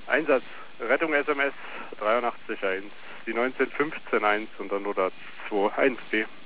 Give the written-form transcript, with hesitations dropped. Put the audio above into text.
Einsatz, Rettung SMS 83.1, die 19.15.1 und dann oder 2.1b.